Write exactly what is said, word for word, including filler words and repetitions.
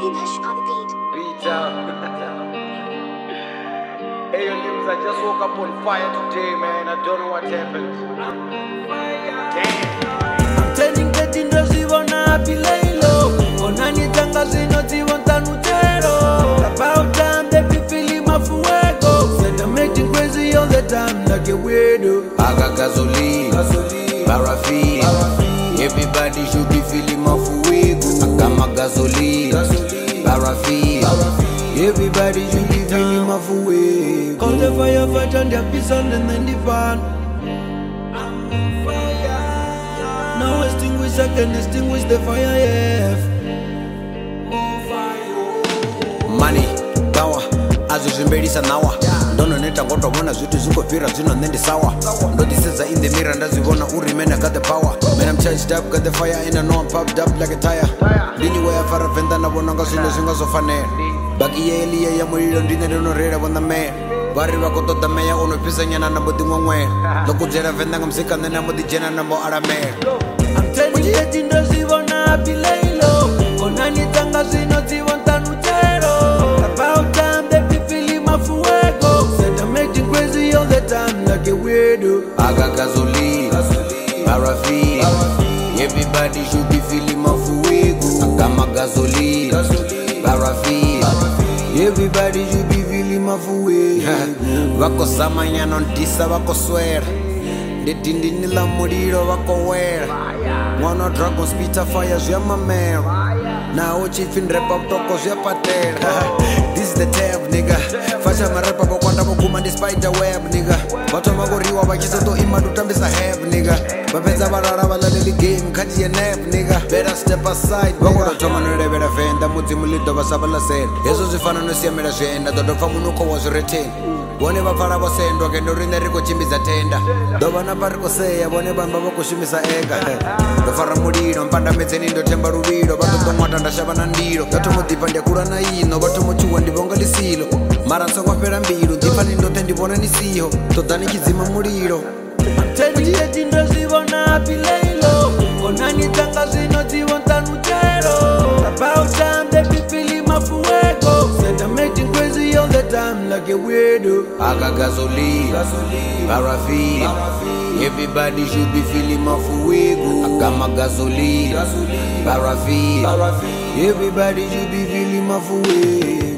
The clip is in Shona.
Hush on the beat. Beat up. Hey, your limbs, I just woke up on fire today, man. I don't know what happened. Damn. Turning that indozivona apileilo onani tanga zinozivonta nutero about time baby feeling my fuego said I'm acting crazy all the time like a weirdo. I got gasoline, paraffin, everybody should be feeling my fuego. I got my gasoline, paraffin, everybody should be feeling my fuego. Call the firefighter and their peace and then the pan. Now extinguish, I can extinguish the fire, yeah. Money, power, azvizvimbedisa nawa ndononeta ngotobona zvitu zvikopfira zvino nende sawa ndodisedza in the mirror ndazvivona uri man I got the power man I'm charged up got the fire and I know I'm popped up like a tire ndini wayafara venda navonanga zvinhu zvingazofanira baki yeeliya yamulilo ndine ndinorera on the man vari vakotoda meya unopisa nyana nambodimwemwera ndokudzera venda ngamusikana nambodijena namboaramera ndozivona apileilo onani tanga zinozivonta nutero about time baby feeling my fuego said I'm acting crazy all the time like a weirdo. I got gasoline, paraffin, everybody should be feeling my fuego. I got my gasoline, paraffin, everybody should be feeling my fuego. Vako samanyana ndisa vako swera ndidindini la mulilo vako wera mwana dragon spita fire zvyamamera nawo chifin repa kutoko zvyapatera. This is the tab nigga fasha marepa vokwanda vokuma ndi spider web nigga vatoma kuriwa vachisoto imadutambisa heb nigga vapedza varara valaleli game khati ye nap nigga better step aside vakototoma norevera venda mudzimu lido vasabalasela hezvo zvifana nosiyamela zvienda dodopfa munuko wa zvireteni vone vapfara vosendwa kendo rine rikuchimbidza tenda ndovana parikoseya vone vamba vokushumisa ega ndofara mulilo mpandamedzeni ndotemba ruvilo vatotomwata ndashava na ndilo ndatomudhipa ndiyakura na ino vatomuchuwa ndivonga lisilo mara nsokwapera mbilu ndipfani ndote ndivona nisiho todzani chidzima mulilo teniyeti ndozivona apileilo onani tanga zinozivonta nutero about time baby feeling my fuego said I'm acting crazy all the time like a weirdo. I got gasoline, paraffin, everybody should be feeling my fuego. I got my gasoline, paraffin, everybody should be feeling my fuego.